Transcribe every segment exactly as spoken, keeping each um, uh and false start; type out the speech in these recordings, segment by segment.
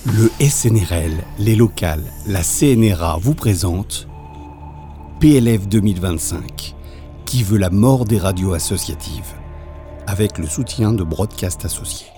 Le S N R L, les locales, la C N R A vous présentent P L F deux mille vingt-cinq, qui veut la mort des radios associatives, avec le soutien de Broadcast Associés.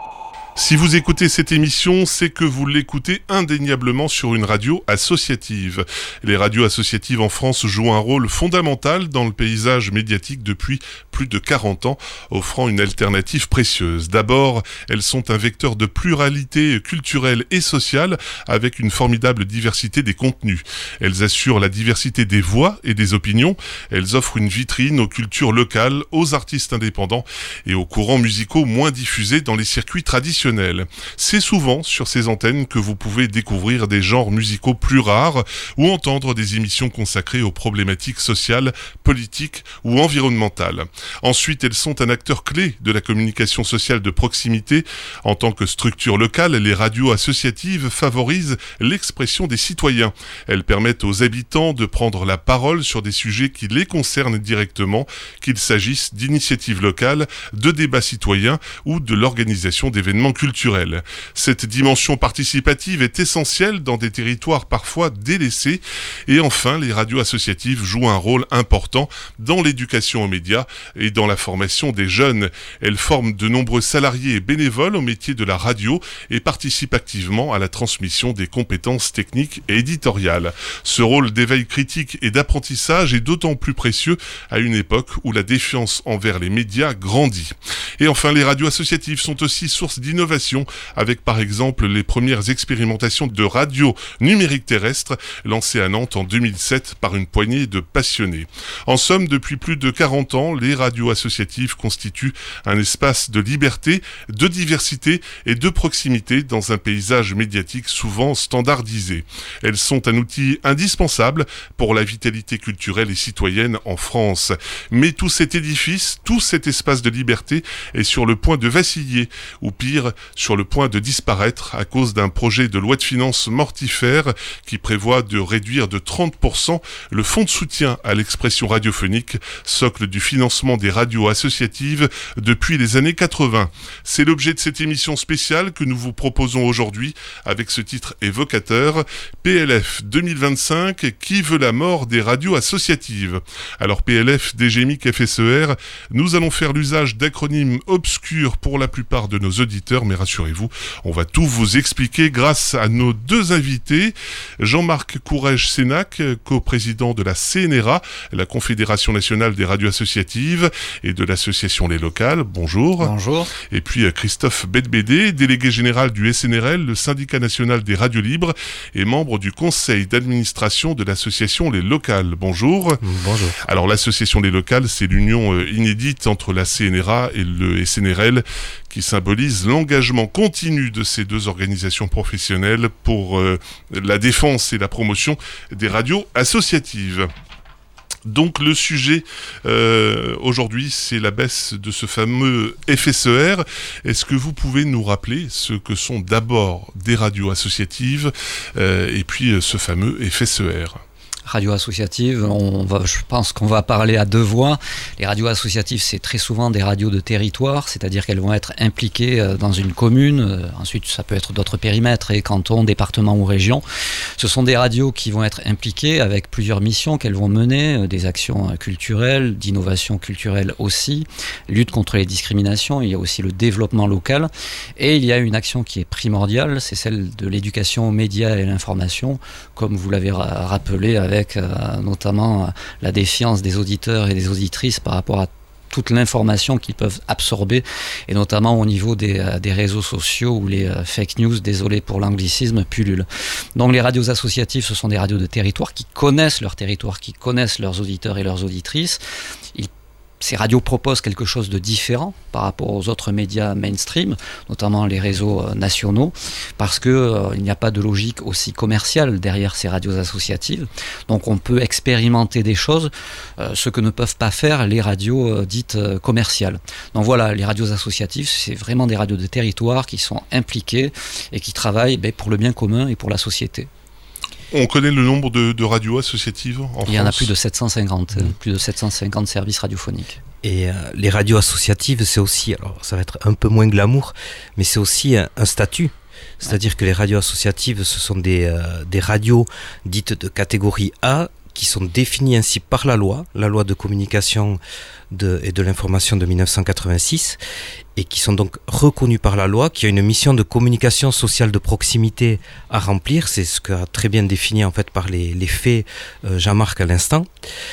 Si vous écoutez cette émission, c'est que vous l'écoutez indéniablement sur une radio associative. Les radios associatives en France jouent un rôle fondamental dans le paysage médiatique depuis plus de quarante ans, offrant une alternative précieuse. D'abord, elles sont un vecteur de pluralité culturelle et sociale avec une formidable diversité des contenus. Elles assurent la diversité des voix et des opinions. Elles offrent une vitrine aux cultures locales, aux artistes indépendants et aux courants musicaux moins diffusés dans les circuits traditionnels. C'est souvent sur ces antennes que vous pouvez découvrir des genres musicaux plus rares ou entendre des émissions consacrées aux problématiques sociales, politiques ou environnementales. Ensuite, elles sont un acteur clé de la communication sociale de proximité. En tant que structure locale, les radios associatives favorisent l'expression des citoyens. Elles permettent aux habitants de prendre la parole sur des sujets qui les concernent directement, qu'il s'agisse d'initiatives locales, de débats citoyens ou de l'organisation d'événements culturels. Cette dimension participative est essentielle dans des territoires parfois délaissés. Et enfin, les radios associatives jouent un rôle important dans l'éducation aux médias et dans la formation des jeunes. Elles forment de nombreux salariés et bénévoles au métier de la radio et participent activement à la transmission des compétences techniques et éditoriales. Ce rôle d'éveil critique et d'apprentissage est d'autant plus précieux à une époque où la défiance envers les médias grandit. Et enfin, les radios associatives sont aussi source d'innovation avec par exemple les premières expérimentations de radio numérique terrestre lancées à Nantes en deux mille sept par une poignée de passionnés. En somme, depuis plus de quarante ans, les radios associatives constituent un espace de liberté, de diversité et de proximité dans un paysage médiatique souvent standardisé. Elles sont un outil indispensable pour la vitalité culturelle et citoyenne en France. Mais tout cet édifice, tout cet espace de liberté est sur le point de vaciller, ou pire, sur le point de disparaître à cause d'un projet de loi de finances mortifère qui prévoit de réduire de trente pour cent le fonds de soutien à l'expression radiophonique, socle du financement des radios associatives depuis les années quatre-vingts. C'est l'objet de cette émission spéciale que nous vous proposons aujourd'hui avec ce titre évocateur, P L F deux mille vingt-cinq, qui veut la mort des radios associatives. Alors P L F, D G M I C, F S E R, nous allons faire l'usage d'acronymes obscurs pour la plupart de nos auditeurs, mais rassurez-vous, on va tout vous expliquer grâce à nos deux invités. Jean-Marc Courrèges-Sénac, coprésident de la C N R A, la Confédération nationale des radios associatives, et de l'association Les Locales. Bonjour. Bonjour. Et puis Christophe Bedbédé, délégué général du S N R L, le syndicat national des radios libres, et membre du conseil d'administration de l'association Les Locales. Bonjour. Bonjour. Alors l'association Les Locales, c'est l'union inédite entre la C N R A et le S N R L qui symbolise l'engagement continu de ces deux organisations professionnelles pour euh, la défense et la promotion des radios associatives. Donc le sujet euh, aujourd'hui, c'est la baisse de ce fameux F S E R. Est-ce que vous pouvez nous rappeler ce que sont d'abord des radios associatives euh, et puis ce fameux F S E R ? Radio associative, on va, je pense qu'on va parler à deux voix. Les radios associatives, c'est très souvent des radios de territoire, c'est-à-dire qu'elles vont être impliquées dans une commune. Ensuite, ça peut être d'autres périmètres, et cantons, départements ou régions. Ce sont des radios qui vont être impliquées avec plusieurs missions qu'elles vont mener, des actions culturelles, d'innovation culturelle aussi, lutte contre les discriminations, il y a aussi le développement local. Et il y a une action qui est primordiale, c'est celle de l'éducation aux médias et à l'information, comme vous l'avez ra- rappelé avec avec euh, notamment euh, la défiance des auditeurs et des auditrices par rapport à toute l'information qu'ils peuvent absorber, et notamment au niveau des, euh, des réseaux sociaux où les euh, fake news, désolé pour l'anglicisme, pullulent. Donc les radios associatives, ce sont des radios de territoire qui connaissent leur territoire, qui connaissent leurs auditeurs et leurs auditrices. Ils Ces radios proposent quelque chose de différent par rapport aux autres médias mainstream, notamment les réseaux euh, nationaux, parce qu'il euh, n'y a pas de logique aussi commerciale derrière ces radios associatives. Donc on peut expérimenter des choses, euh, ce que ne peuvent pas faire les radios euh, dites euh, commerciales. Donc voilà, les radios associatives, c'est vraiment des radios de territoire qui sont impliquées et qui travaillent ben, pour le bien commun et pour la société. On connaît le nombre de, de radios associatives en France ? Il y en a plus de sept cent cinquante, mmh. plus de sept cent cinquante services radiophoniques. Et euh, les radios associatives, c'est aussi, alors ça va être un peu moins glamour, mais c'est aussi un, un statut. C'est-à-dire ouais. que les radios associatives, ce sont des, euh, des radios dites de catégorie A, qui sont définies ainsi par la loi, la loi de communication de, et de l'information de dix-neuf cent quatre-vingt-six, et qui sont donc reconnues par la loi, qui a une mission de communication sociale de proximité à remplir. C'est ce qu'a très bien défini en fait par les, les faits euh, Jean-Marc à l'instant.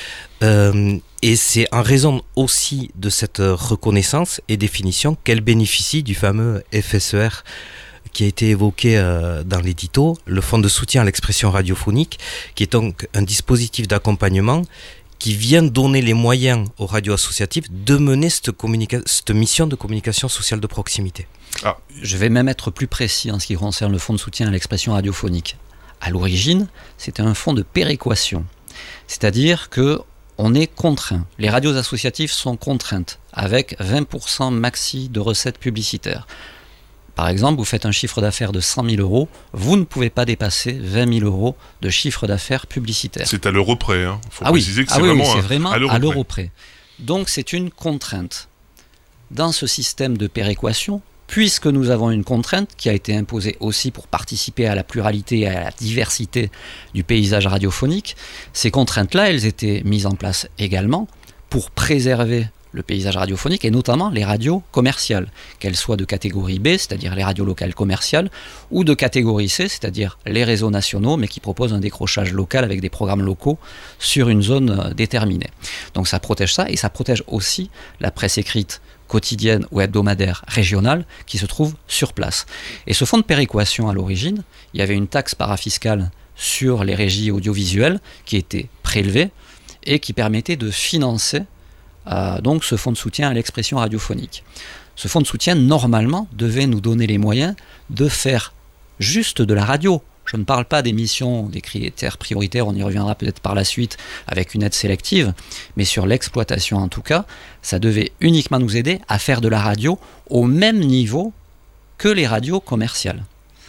Euh, et c'est en raison aussi de cette reconnaissance et définition qu'elle bénéficie du fameux F S E R qui a été évoqué euh, dans l'édito, le Fonds de soutien à l'expression radiophonique, qui est donc un dispositif d'accompagnement qui vient donner les moyens aux radios associatives de mener cette, communica- cette mission de communication sociale de proximité. Ah. Je vais même être plus précis en ce qui concerne le Fonds de soutien à l'expression radiophonique. À l'origine, c'était un fonds de péréquation, c'est-à-dire que on est contraint. Les radios associatives sont contraintes avec vingt pour cent maxi de recettes publicitaires. Par exemple, vous faites un chiffre d'affaires de cent mille euros, vous ne pouvez pas dépasser vingt mille euros de chiffre d'affaires publicitaire. C'est à l'euro près, hein. Il faut ah préciser oui. que c'est ah oui, vraiment, oui, c'est vraiment à, l'euro à l'euro près. près. Donc c'est une contrainte. Dans ce système de péréquation, puisque nous avons une contrainte qui a été imposée aussi pour participer à la pluralité et à la diversité du paysage radiophonique, ces contraintes-là, elles étaient mises en place également pour préserver le paysage radiophonique, et notamment les radios commerciales, qu'elles soient de catégorie B, c'est-à-dire les radios locales commerciales, ou de catégorie C, c'est-à-dire les réseaux nationaux, mais qui proposent un décrochage local avec des programmes locaux sur une zone déterminée. Donc ça protège ça, et ça protège aussi la presse écrite quotidienne ou hebdomadaire régionale qui se trouve sur place. Et ce fonds de péréquation, à l'origine, il y avait une taxe parafiscale sur les régies audiovisuelles qui était prélevée et qui permettait de financer Euh, donc ce fonds de soutien à l'expression radiophonique. Ce fonds de soutien, normalement, devait nous donner les moyens de faire juste de la radio. Je ne parle pas des missions, des critères prioritaires, on y reviendra peut-être par la suite avec une aide sélective, mais sur l'exploitation en tout cas, ça devait uniquement nous aider à faire de la radio au même niveau que les radios commerciales.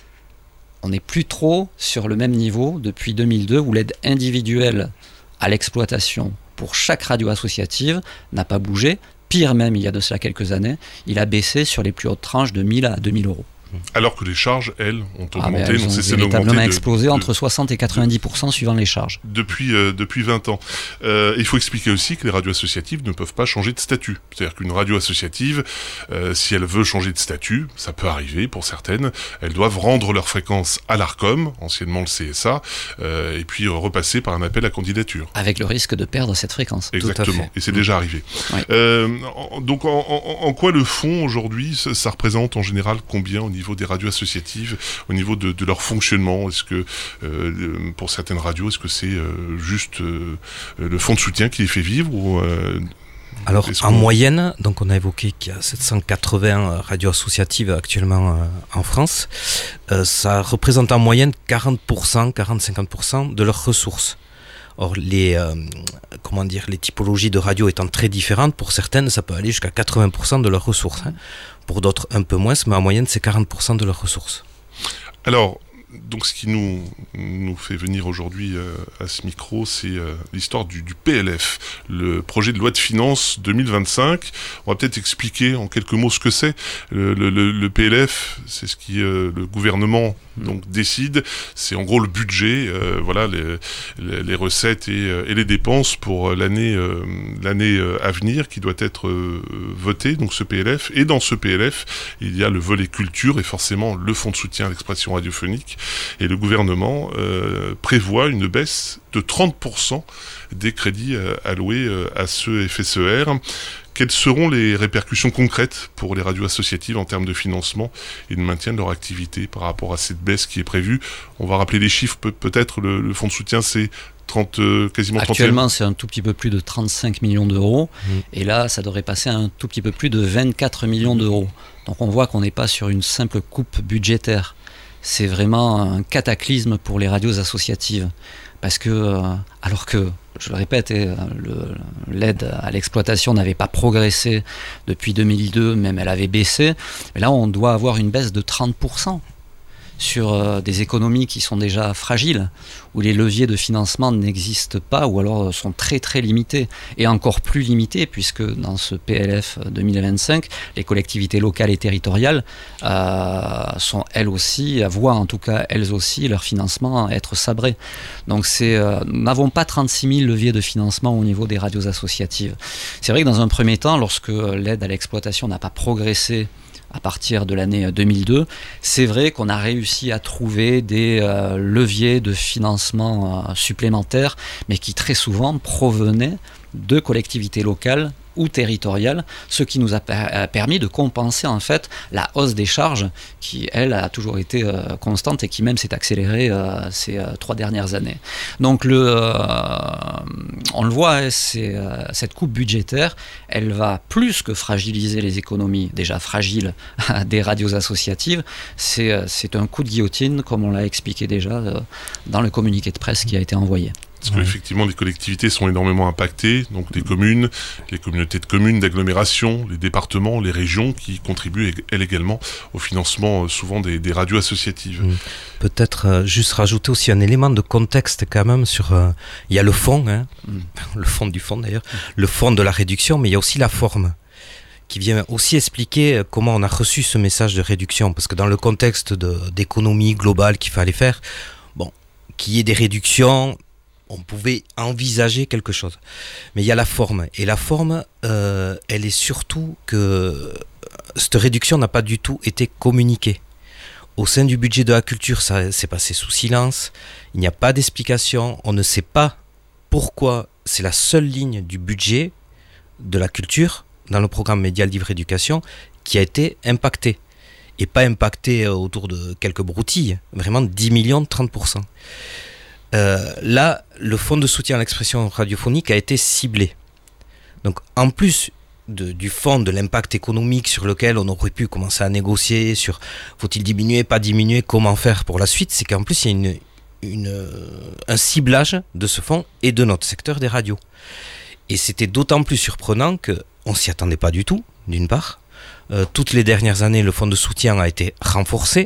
On n'est plus trop sur le même niveau depuis deux mille deux, où l'aide individuelle à l'exploitation pour chaque radio associative n'a pas bougé. Pire même, il y a de cela quelques années, il a baissé sur les plus hautes tranches de mille à deux mille euros. Alors que les charges, elles, ont augmenté. Ah, elles ont donc c'est véritablement de, explosé de, entre soixante et quatre-vingt-dix pour cent suivant les charges. Depuis, euh, depuis vingt ans. Euh, il faut expliquer aussi que les radios associatives ne peuvent pas changer de statut. C'est-à-dire qu'une radio associative, euh, si elle veut changer de statut, ça peut arriver pour certaines, elles doivent rendre leur fréquence à l'ARCOM, anciennement le C S A, euh, et puis euh, repasser par un appel à candidature. Avec le risque de perdre cette fréquence. Exactement, et c'est mmh. déjà arrivé. Ouais. Euh, en, donc en, en, en quoi le fonds aujourd'hui, ça, ça représente en général combien au niveau des radios associatives, au niveau de, de leur fonctionnement? Est-ce que euh, pour certaines radios, est-ce que c'est euh, juste euh, le fonds de soutien qui les fait vivre ou, euh, Alors en moyenne, donc on a évoqué qu'il y a sept cent quatre-vingts radios associatives actuellement euh, en France, euh, ça représente en moyenne quarante pour cent, quarante à cinquante pour cent de leurs ressources. Or, les, euh, comment dire, les typologies de radio étant très différentes, pour certaines, ça peut aller jusqu'à quatre-vingts pour cent de leurs ressources. Hein. Pour d'autres, un peu moins, mais en moyenne, c'est quarante pour cent de leurs ressources. Alors, donc ce qui nous, nous fait venir aujourd'hui euh, à ce micro, c'est euh, l'histoire du, du P L F, le projet de loi de finances deux mille vingt-cinq. On va peut-être expliquer en quelques mots ce que c'est. Le, le, le P L F, c'est ce qui euh, le gouvernement donc décide. C'est en gros le budget, euh, voilà, les, les, les recettes et, euh, et les dépenses pour l'année, euh, l'année euh, à venir qui doit être euh, votée. Donc ce P L F. Et dans ce P L F, il y a le volet culture et forcément le fonds de soutien à l'expression radiophonique. Et le gouvernement euh, prévoit une baisse de trente pour cent des crédits euh, alloués euh, à ce F S E R. Quelles seront les répercussions concrètes pour les radios associatives en termes de financement et de maintien de leur activité par rapport à cette baisse qui est prévue? On va rappeler les chiffres, Pe- peut-être le, le fonds de soutien c'est trente, euh, quasiment trente. Actuellement c'est un tout petit peu plus de trente-cinq millions d'euros mmh. et là ça devrait passer à un tout petit peu plus de vingt-quatre millions d'euros. Donc on voit qu'on n'est pas sur une simple coupe budgétaire. C'est vraiment un cataclysme pour les radios associatives. Parce que, euh, alors que, je le répète, le, l'aide à l'exploitation n'avait pas progressé depuis deux mille deux, même elle avait baissé, mais là on doit avoir une baisse de trente pour cent. sur euh, des économies qui sont déjà fragiles, où les leviers de financement n'existent pas ou alors sont très très limités, et encore plus limités puisque dans ce P L F deux mille vingt-cinq, les collectivités locales et territoriales euh, sont elles aussi, voient en tout cas elles aussi leur financement être sabré. Donc c'est, euh, nous n'avons pas trente-six mille leviers de financement au niveau des radios associatives. C'est vrai que dans un premier temps, lorsque l'aide à l'exploitation n'a pas progressé à partir de l'année deux mille deux, c'est vrai qu'on a réussi à trouver des euh, leviers de financement euh, supplémentaires, mais qui très souvent provenaient de collectivités locales ou territoriales, ce qui nous a permis de compenser en fait la hausse des charges qui, elle, a toujours été euh, constante et qui même s'est accélérée euh, ces euh, trois dernières années. Donc le, euh, on le voit, c'est, euh, cette coupe budgétaire, elle va plus que fragiliser les économies déjà fragiles des radios associatives, c'est, euh, c'est un coup de guillotine, comme on l'a expliqué déjà euh, dans le communiqué de presse qui a été envoyé. Parce qu'effectivement, les collectivités sont énormément impactées, donc les communes, les communautés de communes, d'agglomération, les départements, les régions qui contribuent elles également au financement souvent des, des radios associatives. Mmh. Peut-être euh, juste rajouter aussi un élément de contexte quand même sur... Euh, il y a le fond, hein, mmh. le fond du fond d'ailleurs, mmh. le fond de la réduction, mais il y a aussi la forme, qui vient aussi expliquer comment on a reçu ce message de réduction, parce que dans le contexte de, d'économie globale qu'il fallait faire, bon, qu'il y ait des réductions... on pouvait envisager quelque chose. Mais il y a la forme. Et la forme, euh, elle est surtout que cette réduction n'a pas du tout été communiquée. Au sein du budget de la culture, ça s'est passé sous silence. Il n'y a pas d'explication. On ne sait pas pourquoi c'est la seule ligne du budget de la culture dans le programme Média Livre Éducation qui a été impactée. Et pas impactée autour de quelques broutilles. Vraiment dix millions, trente pour cent. Euh, là, le fonds de soutien à l'expression radiophonique a été ciblé. Donc, en plus de, du fonds de l'impact économique sur lequel on aurait pu commencer à négocier sur faut-il diminuer, pas diminuer, comment faire pour la suite, c'est qu'en plus, il y a une, une, un ciblage de ce fonds et de notre secteur des radios. Et c'était d'autant plus surprenant qu'on ne s'y attendait pas du tout, d'une part. Euh, toutes les dernières années, le fonds de soutien a été renforcé.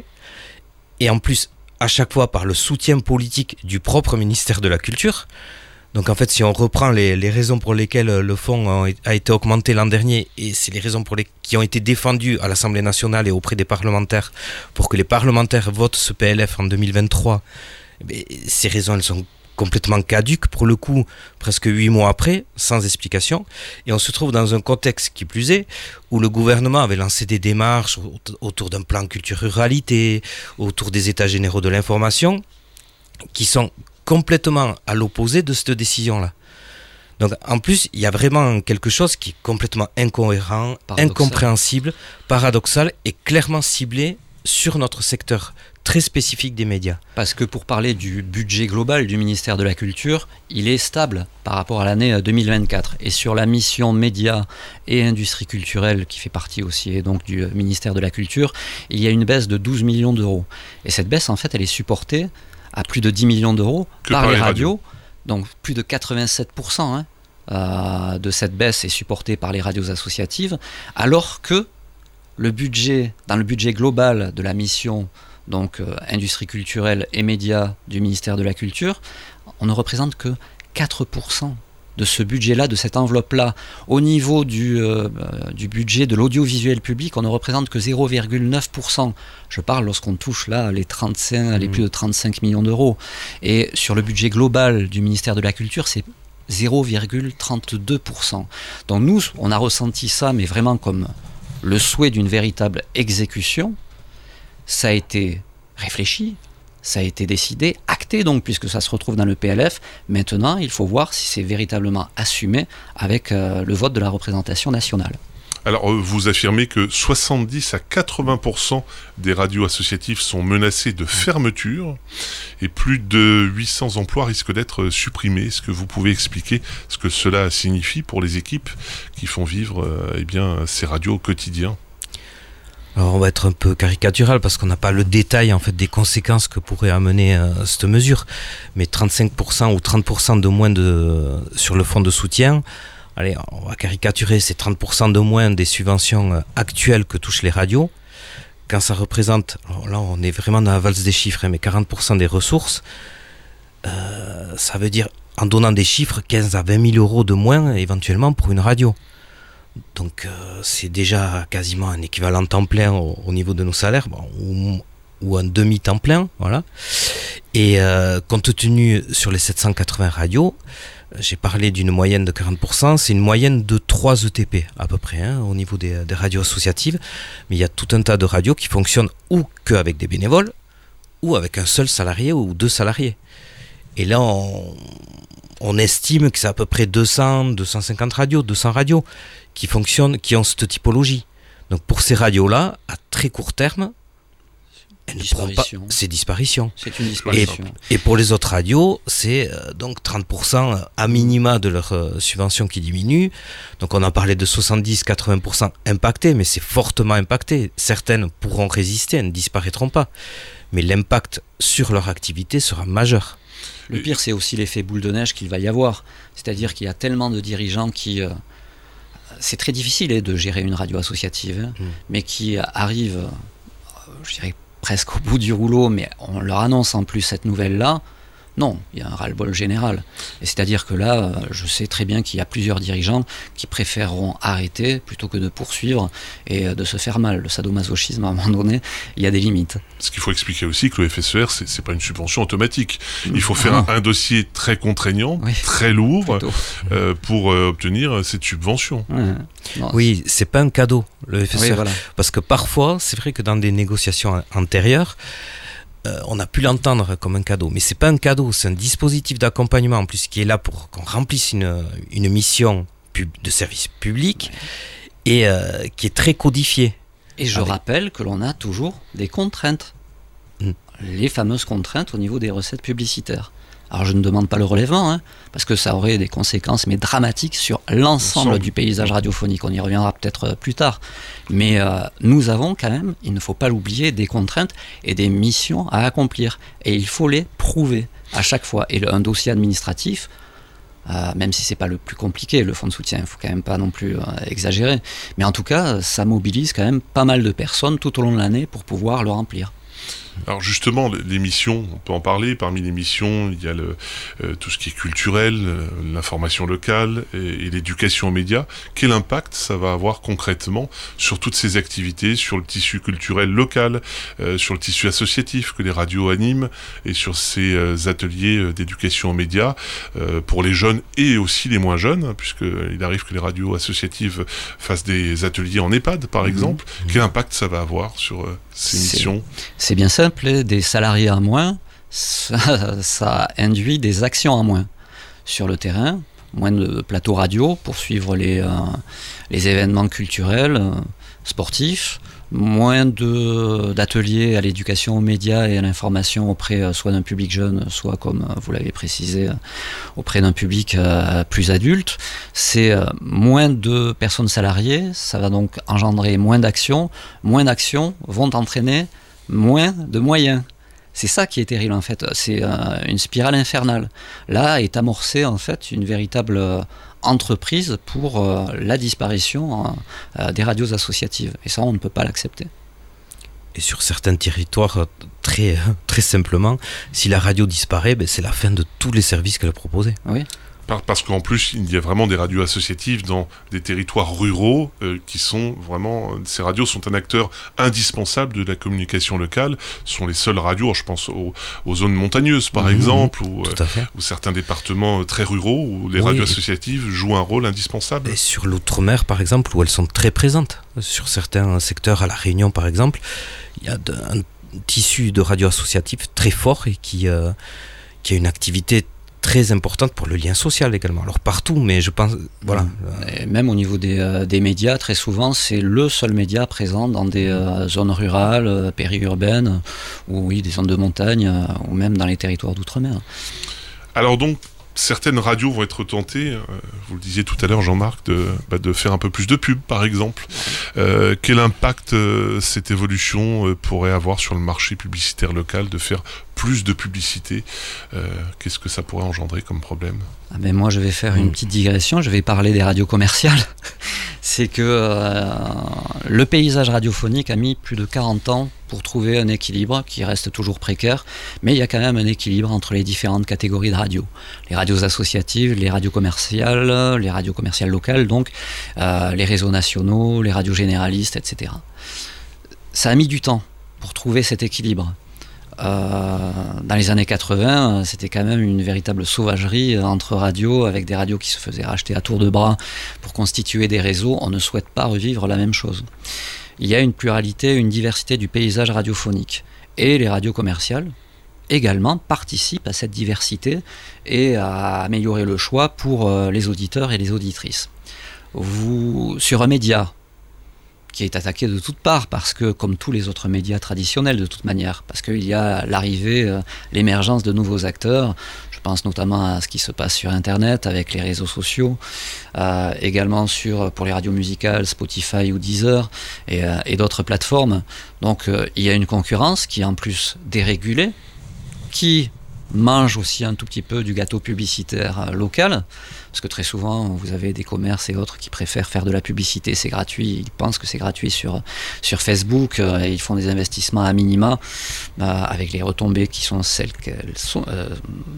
Et en plus, à chaque fois par le soutien politique du propre ministère de la Culture. Donc en fait, si on reprend les, les raisons pour lesquelles le fonds a, a été augmenté l'an dernier, et c'est les raisons pour les, qui ont été défendues à l'Assemblée nationale et auprès des parlementaires, pour que les parlementaires votent ce P L F en deux mille vingt-trois, eh ces raisons, elles sont complètement caduques, pour le coup, presque huit mois après, sans explication. Et on se trouve dans un contexte qui plus est, où le gouvernement avait lancé des démarches autour d'un plan culture ruralité, autour des états généraux de l'information, qui sont complètement à l'opposé de cette décision-là. Donc en plus, il y a vraiment quelque chose qui est complètement incohérent, paradoxal. Incompréhensible, paradoxal et clairement ciblé sur notre secteur très spécifique des médias. Parce que pour parler du budget global du ministère de la Culture, il est stable par rapport à l'année deux mille vingt-quatre. Et sur la mission médias et industrie culturelle, qui fait partie aussi donc du ministère de la Culture, il y a une baisse de douze millions d'euros. Et cette baisse, en fait, elle est supportée à plus de dix millions d'euros par, par les radios. radios. Donc plus de quatre-vingt-sept pour cent hein, euh, de cette baisse est supportée par les radios associatives, alors que le budget, dans le budget global de la mission donc euh, industrie culturelle et médias du ministère de la Culture, on ne représente que quatre pour cent de ce budget-là, de cette enveloppe-là. Au niveau du, euh, du budget de l'audiovisuel public, on ne représente que zéro virgule neuf pour cent. Je parle lorsqu'on touche là les, trente-cinq, mmh. les plus de trente-cinq millions d'euros. Et sur le budget global du ministère de la Culture, c'est zéro virgule trente-deux pour cent. Donc nous, on a ressenti ça, mais vraiment comme le souhait d'une véritable exécution. Ça a été réfléchi, ça a été décidé, acté donc, puisque ça se retrouve dans le P L F. Maintenant, il faut voir si c'est véritablement assumé avec euh, le vote de la représentation nationale. Alors, vous affirmez que soixante-dix à quatre-vingts pour cent des radios associatives sont menacées de fermeture et plus de huit cents emplois risquent d'être supprimés. Est-ce que vous pouvez expliquer ce que cela signifie pour les équipes qui font vivre euh, eh bien, ces radios au quotidien ? Alors on va être un peu caricatural parce qu'on n'a pas le détail en fait des conséquences que pourrait amener euh, cette mesure, mais trente-cinq pour cent ou trente pour cent de moins de, sur le fonds de soutien, allez, on va caricaturer, c'est trente pour cent de moins des subventions actuelles que touchent les radios. quand ça représente, alors là on est vraiment dans la valse des chiffres, hein, mais quarante pour cent des ressources, euh, ça veut dire, en donnant des chiffres, quinze à vingt mille euros de moins éventuellement pour une radio. Donc euh, c'est déjà quasiment un équivalent temps plein au, au niveau de nos salaires, bon, ou, ou un demi-temps plein, voilà. Et euh, compte tenu sur les sept cent quatre-vingts radios, j'ai parlé d'une moyenne de quarante pour cent, c'est une moyenne de trois E T P à peu près, hein, au niveau des, des radios associatives. Mais il y a tout un tas de radios qui fonctionnent ou qu'avec des bénévoles, ou avec un seul salarié ou deux salariés. Et là, on, on estime que c'est à peu près deux cents, deux cent cinquante radios, deux cents radios qui fonctionnent, qui ont cette typologie. Donc pour ces radios-là, à très court terme, elles ne pourront pas, c'est disparition. C'est une disparition. Et, et pour les autres radios, c'est euh, donc trente pour cent à minima de leur euh, subvention qui diminue. Donc on en parlait de soixante-dix à quatre-vingts pour cent impactés, mais c'est fortement impacté. Certaines pourront résister, elles ne disparaîtront pas. Mais l'impact sur leur activité sera majeur. Le pire, c'est aussi l'effet boule de neige qu'il va y avoir. C'est-à-dire qu'il y a tellement de dirigeants qui... Euh, c'est très difficile hein, de gérer une radio associative, hein, mmh. mais qui arrivent, euh, je dirais, presque au bout du rouleau, mais on leur annonce en plus cette nouvelle-là. Non, il y a un ras-le-bol général. Et c'est-à-dire que là, je sais très bien qu'il y a plusieurs dirigeants qui préféreront arrêter plutôt que de poursuivre et de se faire mal. Le sadomasochisme, à un moment donné, il y a des limites. Ce qu'il faut expliquer aussi, que le F S E R, c'est, c'est pas une subvention automatique. Il faut faire un, un dossier très contraignant, oui, très lourd, euh, pour euh, obtenir cette subvention. Ouais. Non, oui, c'est... c'est pas un cadeau, le F S E R. Oui, voilà. Parce que parfois, c'est vrai que dans des négociations antérieures, Euh, on a pu l'entendre comme un cadeau, mais c'est pas un cadeau, c'est un dispositif d'accompagnement en plus qui est là pour qu'on remplisse une, une mission pub, de service public et euh, qui est très codifiée. Et je avec... rappelle que l'on a toujours des contraintes, mm. les fameuses contraintes au niveau des recettes publicitaires. Alors je ne demande pas le relèvement, hein, parce que ça aurait des conséquences mais dramatiques sur l'ensemble Ensemble. du paysage radiophonique. On y reviendra peut-être plus tard. Mais euh, nous avons quand même, il ne faut pas l'oublier, des contraintes et des missions à accomplir. Et il faut les prouver à chaque fois. Et le, un dossier administratif, euh, même si ce n'est pas le plus compliqué, le fonds de soutien, il ne faut quand même pas non plus euh, exagérer. Mais en tout cas, ça mobilise quand même pas mal de personnes tout au long de l'année pour pouvoir le remplir. Alors justement, les missions, on peut en parler. Parmi les missions, il y a le, euh, tout ce qui est culturel, euh, l'information locale et, et l'éducation aux médias. Quel impact ça va avoir concrètement sur toutes ces activités, sur le tissu culturel local, euh, sur le tissu associatif que les radios animent et sur ces euh, ateliers d'éducation aux médias euh, pour les jeunes et aussi les moins jeunes, hein, puisqu'il arrive que les radios associatives fassent des ateliers en EHPAD, par mmh. exemple. Mmh. Quel impact ça va avoir sur euh, ces c'est, missions ? C'est bien simple. Des salariés en moins, ça, ça induit des actions en moins sur le terrain, moins de plateaux radio pour suivre les, euh, les événements culturels, euh, sportifs, moins de, d'ateliers à l'éducation aux médias et à l'information auprès euh, soit d'un public jeune, soit comme euh, vous l'avez précisé, euh, auprès d'un public euh, plus adulte. C'est euh, moins de personnes salariées, ça va donc engendrer moins d'actions, moins d'actions vont entraîner moins de moyens. C'est ça qui est terrible en fait, c'est euh, une spirale infernale. Là est amorcée en fait une véritable euh, entreprise pour euh, la disparition euh, des radios associatives. Et ça, on ne peut pas l'accepter. Et sur certains territoires, très, très simplement, si la radio disparaît, ben c'est la fin de tous les services qu'elle proposait. Oui. Parce qu'en plus, il y a vraiment des radios associatives dans des territoires ruraux euh, qui sont vraiment... Ces radios sont un acteur indispensable de la communication locale. Ce sont les seules radios, je pense aux, aux zones montagneuses par mmh, exemple, ou, euh, ou certains départements très ruraux où les oui, radios associatives jouent un rôle indispensable. Et sur l'outre-mer par exemple, où elles sont très présentes. Sur certains secteurs, à La Réunion par exemple, il y a de, un tissu de radios associatives très fort et qui, euh, qui a une activité très importante pour le lien social également. Alors partout, mais je pense, voilà. Et même au niveau des, euh, des médias, très souvent, c'est le seul média présent dans des euh, zones rurales, euh, périurbaines, ou oui, des zones de montagne, euh, ou même dans les territoires d'outre-mer. Alors donc, certaines radios vont être tentées, euh, vous le disiez tout à l'heure Jean-Marc, de, bah, de faire un peu plus de pub par exemple. Euh, quel impact euh, cette évolution euh, pourrait avoir sur le marché publicitaire local, de faire plus de publicité, euh, qu'est-ce que ça pourrait engendrer comme problème ? Ah ben moi je vais faire une petite digression, je vais parler des radios commerciales. c'est que euh, le paysage radiophonique a mis plus de quarante ans pour trouver un équilibre qui reste toujours précaire, mais il y a quand même un équilibre entre les différentes catégories de radios. Les radios associatives, les radios commerciales, les radios commerciales locales, donc euh, les réseaux nationaux, les radios généralistes, et cetera. Ça a mis du temps pour trouver cet équilibre. Euh, dans les années quatre-vingts, c'était quand même une véritable sauvagerie entre radios, avec des radios qui se faisaient racheter à tour de bras pour constituer des réseaux. On ne souhaite pas revivre la même chose. Il y a une pluralité, une diversité du paysage radiophonique. Et les radios commerciales également participent à cette diversité et à améliorer le choix pour les auditeurs et les auditrices. Vous, sur un média qui est attaqué de toutes parts, parce que, comme tous les autres médias traditionnels de toute manière, parce qu'il y a l'arrivée, euh, l'émergence de nouveaux acteurs, je pense notamment à ce qui se passe sur Internet, avec les réseaux sociaux, euh, également sur, pour les radios musicales, Spotify ou Deezer, et, euh, et d'autres plateformes. Donc euh, il y a une concurrence qui est en plus dérégulée, qui mange aussi un tout petit peu du gâteau publicitaire local, parce que très souvent vous avez des commerces et autres qui préfèrent faire de la publicité, c'est gratuit, ils pensent que c'est gratuit sur, sur Facebook, euh, et ils font des investissements à minima, euh, avec les retombées qui sont celles qu'elles sont, euh,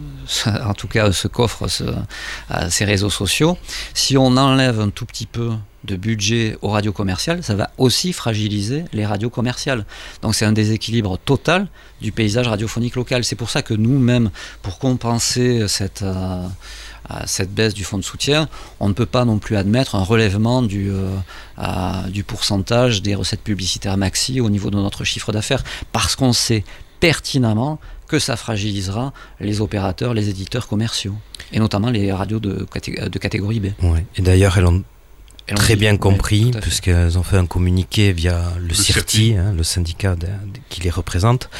en tout cas ce qu'offrent ce, euh, ces réseaux sociaux. Si on enlève un tout petit peu de budget aux radios commerciales, ça va aussi fragiliser les radios commerciales. Donc c'est un déséquilibre total du paysage radiophonique local. C'est pour ça que nous-mêmes, pour compenser cette, euh, cette baisse du fonds de soutien, on ne peut pas non plus admettre un relèvement du, euh, euh, du pourcentage des recettes publicitaires maxi au niveau de notre chiffre d'affaires, parce qu'on sait pertinemment que ça fragilisera les opérateurs, les éditeurs commerciaux, et notamment les radios de, catég- de catégorie B. Ouais. Et d'ailleurs, elles ont très bien compris, oui, puisqu'elles ont fait un communiqué via le, le C I R T I, hein, le syndicat de, de, qui les représente,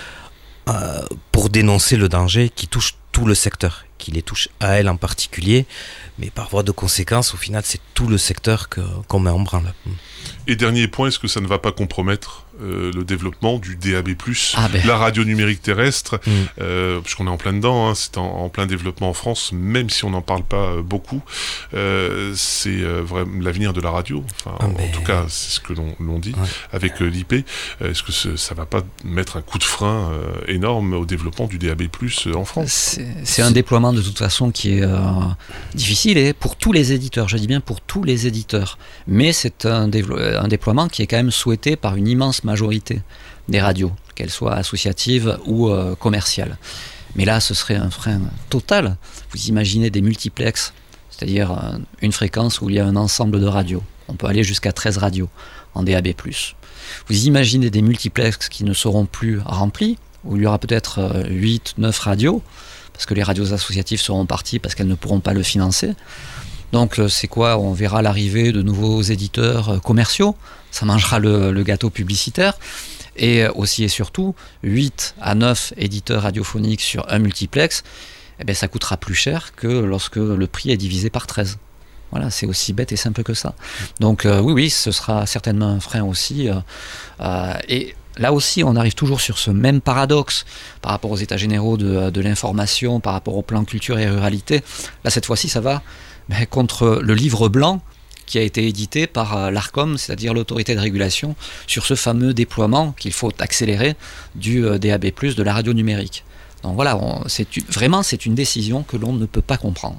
euh, pour dénoncer le danger qui touche tout le secteur, qui les touche à elles en particulier, mais par voie de conséquence, au final, c'est tout le secteur que, qu'on met en branle. Et dernier point, est-ce que ça ne va pas compromettre euh, le développement du D A B plus, ah ben. la radio numérique terrestre, mmh. euh, puisqu'on est en plein dedans, hein, c'est en, en plein développement en France, même si on n'en parle pas euh, beaucoup, euh, c'est euh, vraiment l'avenir de la radio, enfin, ah en, mais... en tout cas c'est ce que l'on, l'on dit, ouais. avec euh, l'I P. Euh, est-ce que ce, ça ne va pas mettre un coup de frein euh, énorme au développement du D A B plus, euh, en France ? C'est, c'est un déploiement de toute façon qui est euh, difficile, et pour tous les éditeurs, je dis bien pour tous les éditeurs, mais c'est un, dévo- un déploiement qui est quand même souhaité par une immense majorité des radios, qu'elles soient associatives ou euh, commerciales. Mais là, ce serait un frein total. Vous imaginez des multiplexes, c'est-à-dire euh, une fréquence où il y a un ensemble de radios. On peut aller jusqu'à treize radios en D A B plus. Vous imaginez des multiplexes qui ne seront plus remplis, où il y aura peut-être euh, huit, neuf radios, parce que les radios associatives seront parties parce qu'elles ne pourront pas le financer. Donc c'est quoi ? On verra l'arrivée de nouveaux éditeurs commerciaux, ça mangera le, le gâteau publicitaire, et aussi et surtout huit à neuf éditeurs radiophoniques sur un multiplex, eh bien, ça coûtera plus cher que lorsque le prix est divisé par treize. Voilà, c'est aussi bête et simple que ça. Donc euh, oui, oui, ce sera certainement un frein aussi. Euh, euh, et là aussi, on arrive toujours sur ce même paradoxe par rapport aux états généraux de, de l'information, par rapport au plan culture et ruralité. Là, cette fois-ci, ça va ben, contre le livre blanc qui a été édité par l'ARCOM, c'est-à-dire l'autorité de régulation, sur ce fameux déploiement qu'il faut accélérer du D A B plus, de la radio numérique. Donc voilà, on, c'est, vraiment, c'est une décision que l'on ne peut pas comprendre.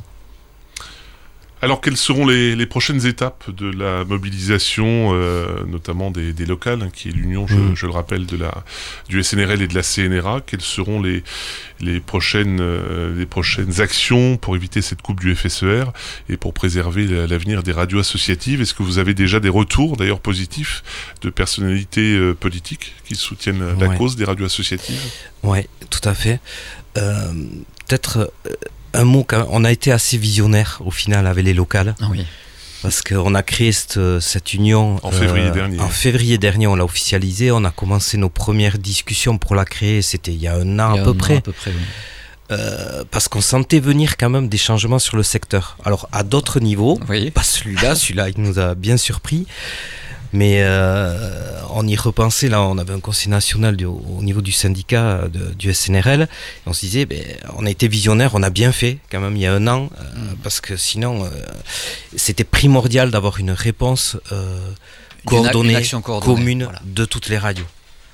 Alors, quelles seront les, les prochaines étapes de la mobilisation, euh, notamment des, des locales, hein, qui est l'union, je, mmh. je le rappelle, de la, du S N R L et de la C N R A. Quelles seront les, les, prochaines, euh, les prochaines actions pour éviter cette coupe du F S E R et pour préserver l'avenir des radios associatives ? Est-ce que vous avez déjà des retours, d'ailleurs positifs, de personnalités euh, politiques qui soutiennent la ouais. cause des radios associatives ? Oui, tout à fait. Euh, peut-être... Euh, Un mot, on a été assez visionnaire au final avec les locales, ah oui. parce qu'on a créé cette, cette union en février euh, dernier. En février dernier, on l'a officialisé, on a commencé nos premières discussions pour la créer, c'était il y a un an, à, peu un an à peu près. Oui. Euh, parce qu'on sentait venir quand même des changements sur le secteur. Alors à d'autres niveaux, oui. pas celui-là, celui-là il nous a bien surpris. Mais euh, on y repensait, là, on avait un conseil national du, au niveau du syndicat de, du S N R L, et on se disait, ben, on a été visionnaire, on a bien fait quand même il y a un an, euh, mmh. parce que sinon, euh, c'était primordial d'avoir une réponse euh, coordonnée, une action coordonnée, commune voilà. de toutes les radios.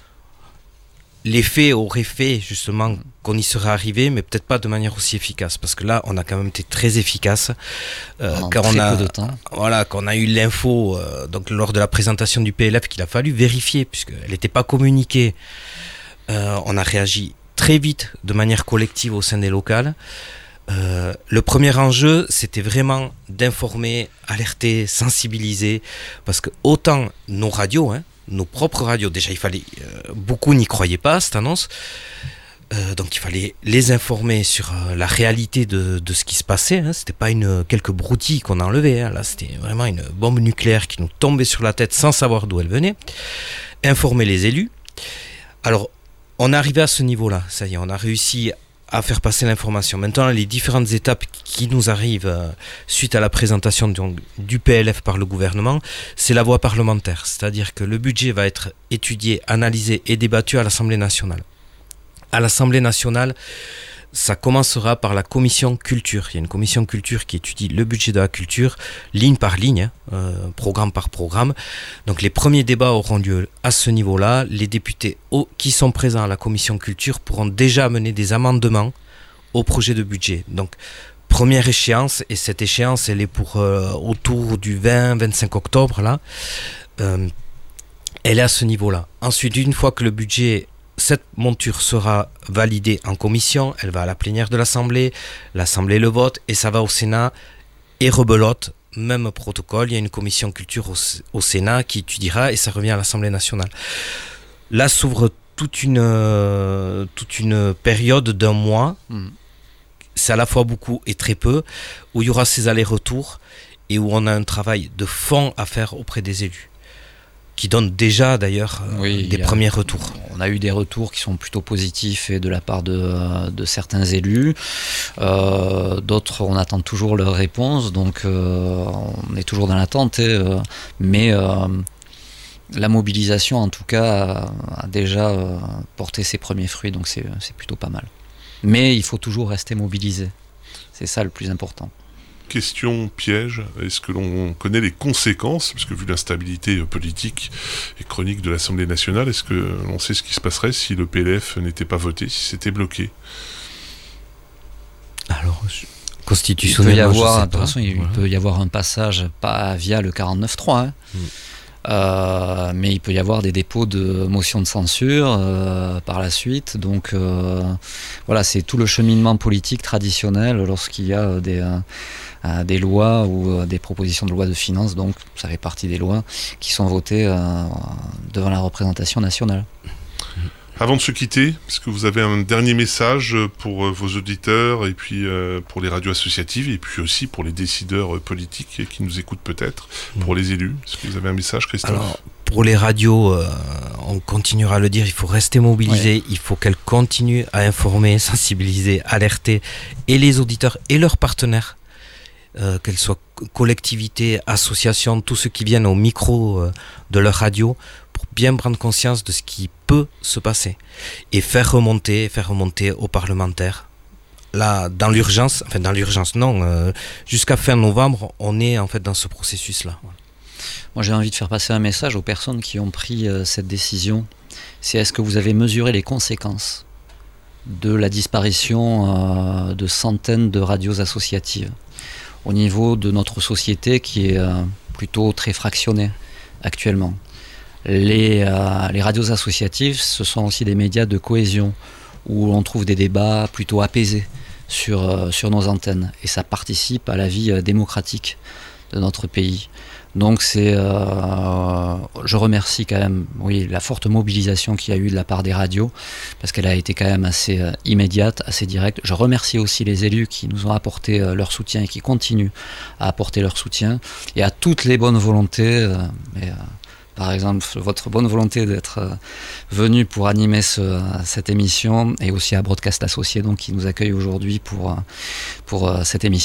Les faits auraient fait justement qu'on y serait arrivé, mais peut-être pas de manière aussi efficace, parce que là, on a quand même été très efficace. Euh, en quand très on a, peu de temps. Voilà, quand on a eu l'info, euh, donc lors de la présentation du P L F, qu'il a fallu vérifier, puisqu'elle n'était pas communiquée. Euh, on a réagi très vite, de manière collective au sein des locales. Euh, le premier enjeu, c'était vraiment d'informer, alerter, sensibiliser, parce que autant nos radios, hein, nos propres radios, déjà il fallait, euh, beaucoup n'y croyaient pas à cette annonce, euh, donc il fallait les informer sur euh, la réalité de, de ce qui se passait, hein. C'était pas une, quelques broutilles qu'on enlevait, hein. Là c'était vraiment une bombe nucléaire qui nous tombait sur la tête sans savoir d'où elle venait, informer les élus. Alors on est arrivé à ce niveau-là, ça y est, on a réussi à faire passer l'information. Maintenant, les différentes étapes qui nous arrivent euh, suite à la présentation du, du P L F par le gouvernement, c'est la voie parlementaire. C'est-à-dire que le budget va être étudié, analysé et débattu à l'Assemblée nationale. À l'Assemblée nationale, ça commencera par la commission culture. Il y a une commission culture qui étudie le budget de la culture, ligne par ligne, euh, programme par programme. Donc les premiers débats auront lieu à ce niveau-là. Les députés au, qui sont présents à la commission culture pourront déjà mener des amendements au projet de budget. Donc première échéance, et cette échéance elle est pour euh, autour du vingt vingt-cinq octobre là. Euh, elle est à ce niveau-là. Ensuite, une fois que le budget cette monture sera validée en commission, elle va à la plénière de l'Assemblée, l'Assemblée le vote et ça va au Sénat et rebelote, même protocole, il y a une commission culture au, au Sénat qui étudiera et ça revient à l'Assemblée nationale. Là s'ouvre toute une, euh, toute une période d'un mois, mmh. c'est à la fois beaucoup et très peu, où il y aura ces allers-retours et où on a un travail de fond à faire auprès des élus, qui donne déjà d'ailleurs oui, des a, premiers retours. On a eu des retours qui sont plutôt positifs et de la part de, de certains élus. Euh, d'autres, on attend toujours leur réponse, donc euh, on est toujours dans l'attente. Et, euh, mais euh, la mobilisation, en tout cas, a, a déjà euh, porté ses premiers fruits, donc c'est, c'est plutôt pas mal. Mais il faut toujours rester mobilisé. C'est ça le plus important. Question piège, est-ce que l'on connaît les conséquences, parce que vu l'instabilité politique et chronique de l'Assemblée nationale, est-ce que l'on sait ce qui se passerait si le P L F n'était pas voté, si c'était bloqué ? Alors, je... constitutionnellement, il peut y avoir, je sais de toute façon, il voilà. peut y avoir un passage pas via le quarante-neuf trois, hein. mm. Euh, mais il peut y avoir des dépôts de motions de censure euh, par la suite. Donc euh, voilà, c'est tout le cheminement politique traditionnel lorsqu'il y a des, euh, des lois ou euh, des propositions de loi de finances. Donc ça fait partie des lois qui sont votées euh, devant la représentation nationale. Avant de se quitter, est-ce que vous avez un dernier message pour vos auditeurs et puis euh, pour les radios associatives et puis aussi pour les décideurs politiques qui nous écoutent peut-être, pour les élus ? Est-ce que vous avez un message, Christophe ? Alors, pour les radios, euh, on continuera à le dire, il faut rester mobilisé, ouais. il faut qu'elles continuent à informer, sensibiliser, alerter et les auditeurs et leurs partenaires, euh, qu'elles soient collectivités, associations, tous ceux qui viennent au micro euh, de leur radio, pour bien prendre conscience de ce qui peut se passer et faire remonter, faire remonter aux parlementaires. Là, dans l'urgence, enfin dans l'urgence, non, euh, jusqu'à fin novembre, on est en fait dans ce processus-là. Moi, j'ai envie de faire passer un message aux personnes qui ont pris euh, cette décision. C'est est-ce que vous avez mesuré les conséquences de la disparition euh, de centaines de radios associatives au niveau de notre société qui est euh, plutôt très fractionnée actuellement. Les, euh, les radios associatives, ce sont aussi des médias de cohésion où on trouve des débats plutôt apaisés sur, euh, sur nos antennes et ça participe à la vie euh, démocratique de notre pays. Donc c'est, euh, je remercie quand même oui, la forte mobilisation qu'il y a eu de la part des radios parce qu'elle a été quand même assez euh, immédiate, assez directe. Je remercie aussi les élus qui nous ont apporté euh, leur soutien et qui continuent à apporter leur soutien et à toutes les bonnes volontés. Euh, mais, euh, par exemple, votre bonne volonté d'être euh, venu pour animer ce, cette émission et aussi à Broadcast Associé donc, qui nous accueille aujourd'hui pour, euh, pour euh, cette émission.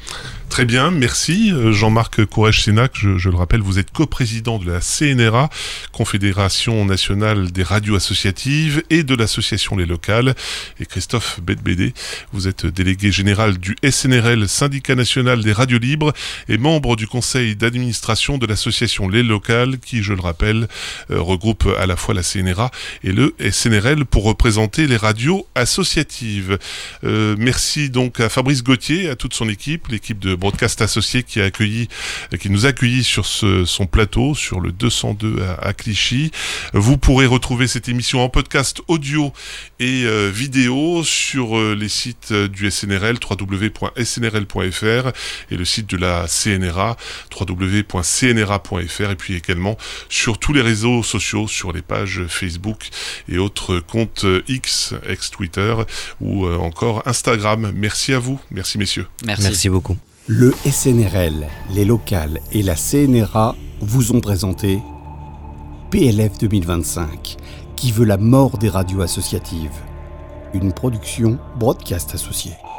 Très bien, merci Jean-Marc Courrèges-Sénac. Je, je le rappelle, vous êtes coprésident de la C N R A, Confédération nationale des radios associatives, et de l'association Les Locales. Et Christophe Bedbédé, vous êtes délégué général du S N R L, Syndicat national des radios libres, et membre du conseil d'administration de l'association Les Locales, qui, je le rappelle, euh, regroupe à la fois la C N R A et le S N R L pour représenter les radios associatives. Euh, merci donc à Fabrice Gauthier, à toute son équipe, l'équipe de Broadcast Associé qui a accueilli, qui nous a accueillis sur ce, son plateau, sur le deux cent deux à, à Clichy. Vous pourrez retrouver cette émission en podcast audio et euh, vidéo sur euh, les sites du S N R L, w w w point s n r l point f r, et le site de la C N R A, w w w point c n r a point f r, et puis également sur tous les réseaux sociaux, sur les pages Facebook et autres comptes X, ex-Twitter, ou euh, encore Instagram. Merci à vous. Merci messieurs. Merci. Merci beaucoup. Le S N R L, les locales et la C N R A vous ont présenté P L F deux mille vingt-cinq, qui veut la mort des radios associatives. Une production Broadcast Associé.